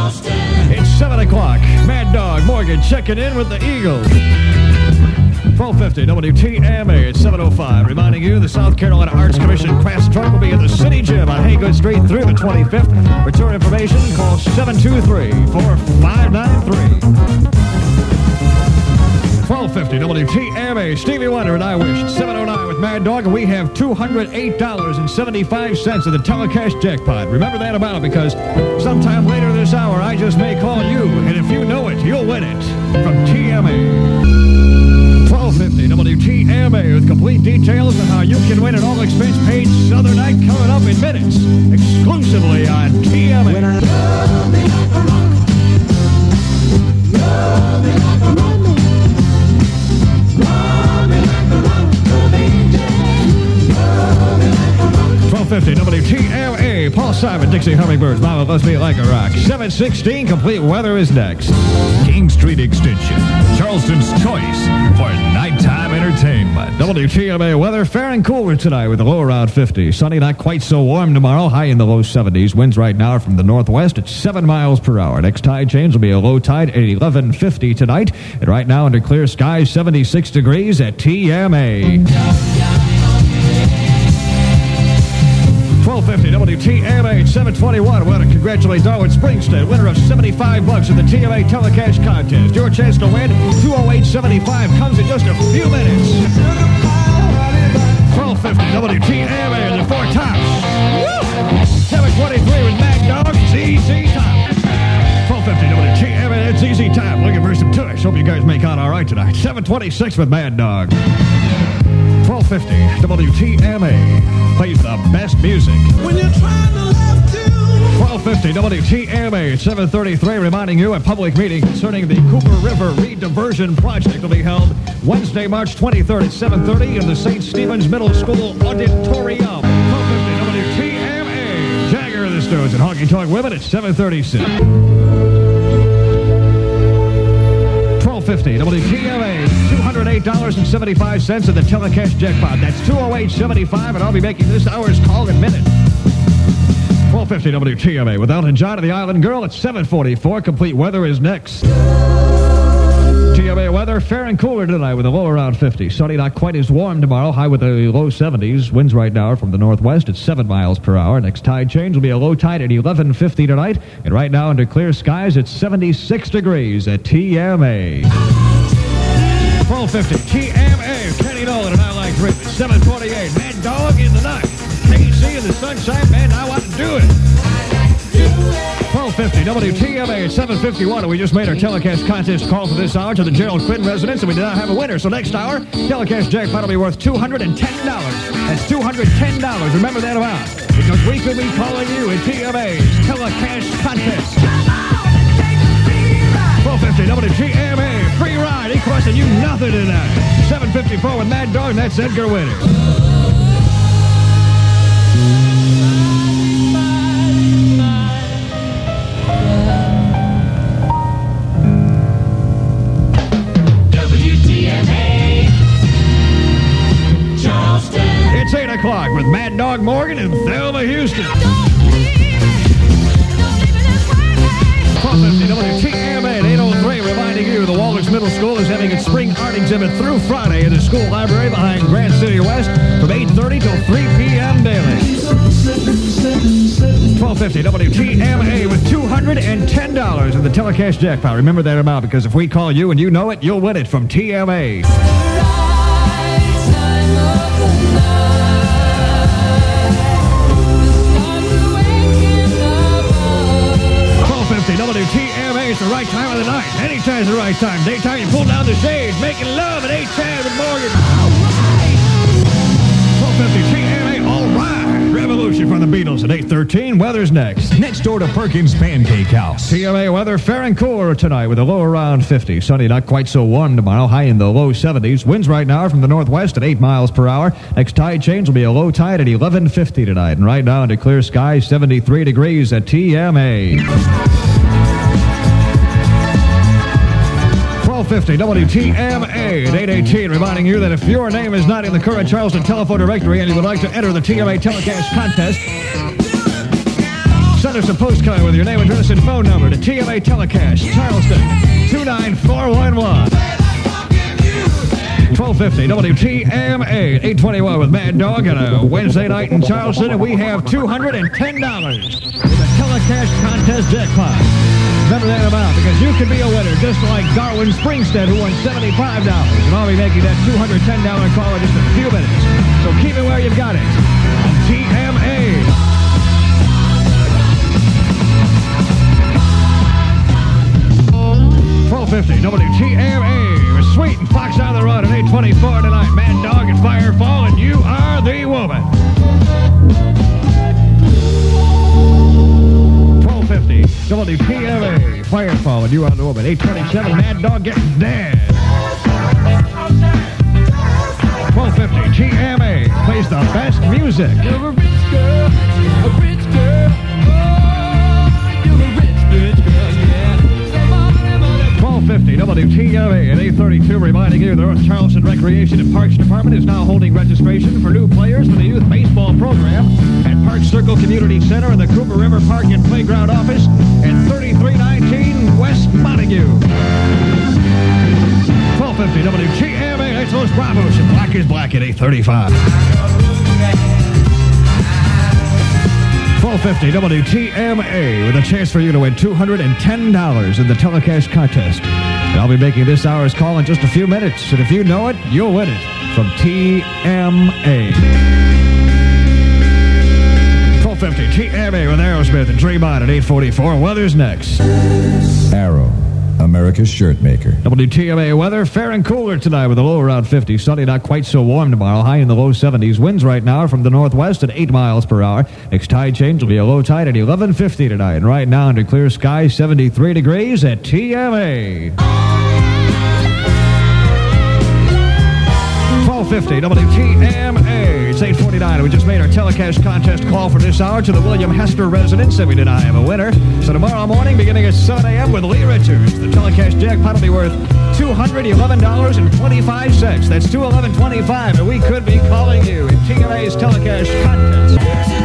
It's 7 o'clock. Mad Dog Morgan checking in with the Eagles. 1250 WTMA at 7:05. Reminding you, the South Carolina Arts Commission Crafts Truck will be at the City Gym on Haygood Street through the 25th. For tour information, call 723-4593. 1250 WTMA. Stevie Wonder and I Wish. 7:09 with Mad Dog, and we have $208.75 of the Telecash jackpot. Remember that amount, because sometime later this hour, I just may call you, and if you know it, you'll win it from TMA. 1250 WTMA with complete details on how you can win an all-expense-paid Southern night coming up in minutes, exclusively on TMA. When I love me like a rock, love me like a rock. 1250 WTMA. Paul Simon, Dixie Hummingbirds. Mama loves me like a rock. 7:16. Complete weather is next. King Street Extension, Charleston's choice for nighttime entertainment. WTMA weather, fair and cooler tonight with a low around 50. Sunny, not quite so warm tomorrow. High in the low 70s. Winds right now from the northwest at 7 miles per hour. Next tide change will be a low tide at 11:50 tonight. And right now under clear skies, 76 degrees at TMA. 1250 WTMA at 7:21. I want to congratulate Darwin Springsteen, winner of $75 in the TMA Telecash contest. Your chance to win, 208.75, comes in just a few minutes. 1250 WTMA and the Four Tops. 7:23 with Mad Dog, ZZ Top. 1250 WTMA, that's ZZ Top. Looking for some tush. Hope you guys make out all right tonight. 7:26 with Mad Dog. 1250 WTMA plays the best music. When you're trying to love too. 1250 WTMA at 7:33, reminding you a public meeting concerning the Cooper River Rediversion Project will be held Wednesday, March 23rd at 7:30 in the St. Stephen's Middle School Auditorium. 1250 WTMA. Jagger the Stones and Honky Tonk Women at 7:36. 1250 WTMA, $208.75 of the Telecash jackpot. That's 208.75, and I'll be making this hour's call in minutes. 1250 WTMA with Elton John and the Island Girl at 7:44. Complete weather is next. TMA weather, fair and cooler tonight with a low around 50. Sunny, not quite as warm tomorrow. High with the low 70s. Winds right now from the northwest at 7 miles per hour. Next tide change will be a low tide at 11:50 tonight. And right now under clear skies, it's 76 degrees at TMA. 1250 TMA. Kenny Nolan and I Like Rhythm. 7:28. Mad Dog in the night. KC in the sunshine. Man, I want to do it. 1250 WTMA at 7:51, and we just made our Telecash contest call for this hour to the Gerald Quinn residence, and we did not have a winner. So next hour, Telecash jackpot will be worth $210. That's $210. Remember that amount, because we could be calling you in TMA's Telecash contest. 1250 WTMA, free ride. He costing you nothing tonight. 7:54 with Mad Dog, and that's Edgar Winter. It's 8 o'clock with Mad Dog Morgan and Thelma Houston. 1250 WTMA at 8:03, reminding you the Wallace Middle School is having its spring art exhibit through Friday in the school library behind Grand City West from 8:30 till 3 p.m. daily. 1250 WTMA with $210 in the Telecash jackpot. Remember that amount, because if we call you and you know it, you'll win it from TMA. WTMA is the right time of the night. Anytime's the right time. Daytime, you pull down the shades, making love at 8:10 with Morgan. All right. 1250 TMA, all right. Revolution from the Beatles at 8:13. Weather's next. Next door to Perkins Pancake House. TMA weather, fair and cooler tonight with a low around 50. Sunny, not quite so warm tomorrow. High in the low 70s. Winds right now from the northwest at 8 miles per hour. Next tide change will be a low tide at 11:50 tonight. And right now under clear skies, 73 degrees at TMA. 1250 WTMA at 8:18, reminding you that if your name is not in the current Charleston telephone directory and you would like to enter the TMA Telecash contest, Send us a postcard with your name, address, and phone number to TMA Telecast, Charleston, 29411. 1250 WTMA 821 with Mad Dog on a Wednesday night in Charleston, and we have $210 in the Telecast contest jackpot. Remember that amount, because you could be a winner, just like Darwin Springstead, who won $75. And I'll be making that $210 call in just a few minutes. So keep it where you've got it on TMA. 1250 WTMA with Sweet and Fox on the Run at 824 tonight. Mad Dog and Firefall, and you are the woman. 1250 WTMA Firefall, and you are the woman. 827 Mad Dog getting dead. 1250 TMA plays the best music. You're a rich girl, a rich girl. Oh, you're a rich girl, yeah. 1250 WTMA at 832, reminding you the North Charleston Recreation and Parks Department is now holding registration for new players for the youth baseball program at Park Circle Community Center in the Cooper River Park and Playground Office at 3319 West Montague. 1250 WTMA, that's Los Bravos, and Black is Black at 835. 1250 WTMA with a chance for you to win $210 in the Telecast contest. And I'll be making this hour's call in just a few minutes, and if you know it, you'll win it from TMA. 1250 TMA with Aerosmith and Dream On at 844. Weather's next. Arrow, America's shirt maker. WTMA weather, fair and cooler tonight with a low around 50. Sunny, not quite so warm tomorrow. High in the low 70s. Winds right now from the northwest at 8 miles per hour. Next tide change will be a low tide at 11:50 tonight. And right now under clear skies, 73 degrees at TMA. 1250 WTMA. It's 849. We just made our Telecast contest call for this hour to the William Hester residence, and we did not have a winner. So tomorrow morning, beginning at 7 a.m. with Lee Richards, the Telecast jackpot will be worth $211.25. That's $211.25, and we could be calling you in TMA's Telecast contest.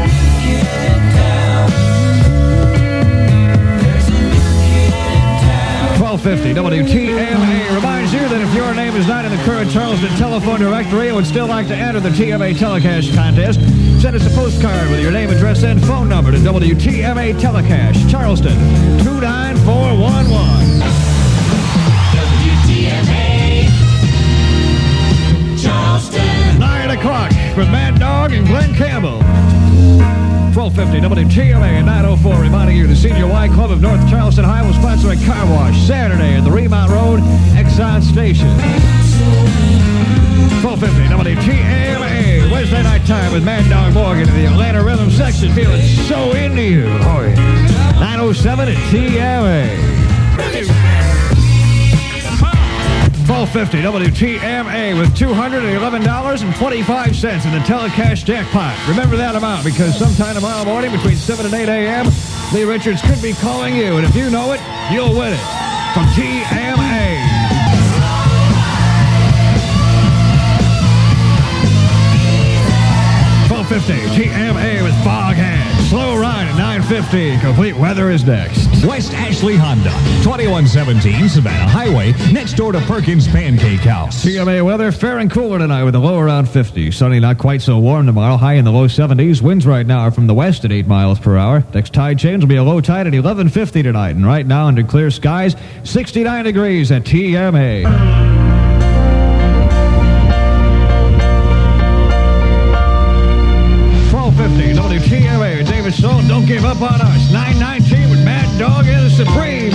1250 WTMA reminds you that if your name is not in the current Charleston telephone directory and would still like to enter the TMA Telecast contest, send us a postcard with your name, address, and phone number to WTMA Telecast, Charleston, 29411. WTMA, Charleston. 9 o'clock with Mad Dog and Glenn Campbell. 1250 WTMA at 904, reminding you the Senior Y Club of North Charleston High will sponsor a car wash Saturday at the Remount Road Exxon Station. 1250 WTMA, Wednesday night time with Mad Dog Morgan in the Atlanta Rhythm section, feeling so into you. 907 at TMA. 1250 WTMA with $211.25 in the Telecast jackpot. Remember that amount, because sometime tomorrow morning between 7 and 8 a.m., Lee Richards could be calling you, and if you know it, you'll win it from TMA. 1250 TMA with Foghat. Slow ride at 950. Complete weather is next. West Ashley Honda, 2117 Savannah Highway, next door to Perkins Pancake House. TMA weather, fair and cooler tonight with a low around 50. Sunny, not quite so warm tomorrow. High in the low 70s. Winds right now are from the west at 8 miles per hour. Next tide change will be a low tide at 11:50 tonight. And right now under clear skies, 69 degrees at TMA. 1250 WTMA. David Soul, Don't Give Up on Us. 919 with Mad Dog and the Supremes.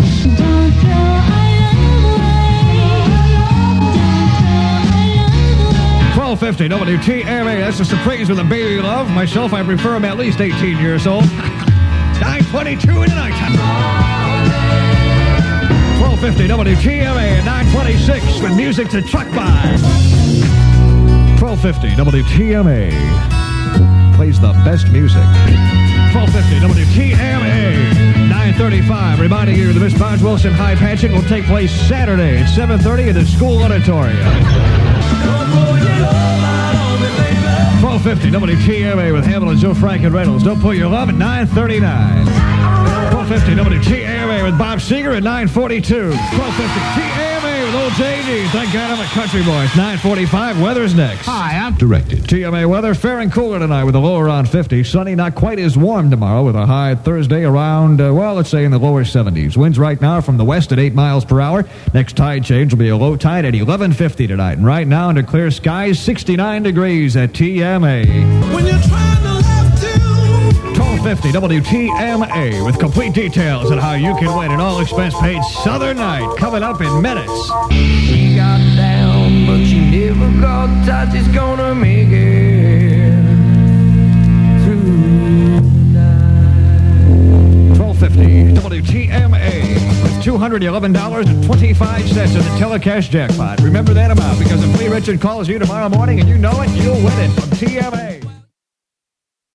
1250 WTMA. That's the Supremes with a Baby Love. Myself, I prefer them at least 18 years old. 922 in the nighttime. 1250 WTMA at 926 with music to truck by. 1250 WTMA plays the best music. 1250 WTMA 935, reminding you the Miss Barnes Wilson High Pageant will take place Saturday at 7:30 in the school auditorium. 1250 WTMA with Hamilton, Joe Frank, and Reynolds. Don't Put Your Love at 939. 1250 WTAMA with Bob Seger at 942. 1250 TAMA with old JD. Thank God I'm a country boy. It's 945. Weather's next. Hi, I'm directed. TMA weather, fair and cooler tonight with a low around 50. Sunny, not quite as warm tomorrow with a high Thursday around, let's say in the lower 70s. Winds right now from the west at 8 miles per hour. Next tide change will be a low tide at 11:50 tonight. And right now under clear skies, 69 degrees at TMA. When you're trying to love to 1250 WTMA with complete details on how you can win an all-expense-paid Southern Night coming up in minutes. She got down, but she never got touch. It's gonna make it through the night. 1250 WTMA with $211.25 in the telecash jackpot. Remember that amount, because if Lee Richard calls you tomorrow morning and you know it, you'll win it from TMA.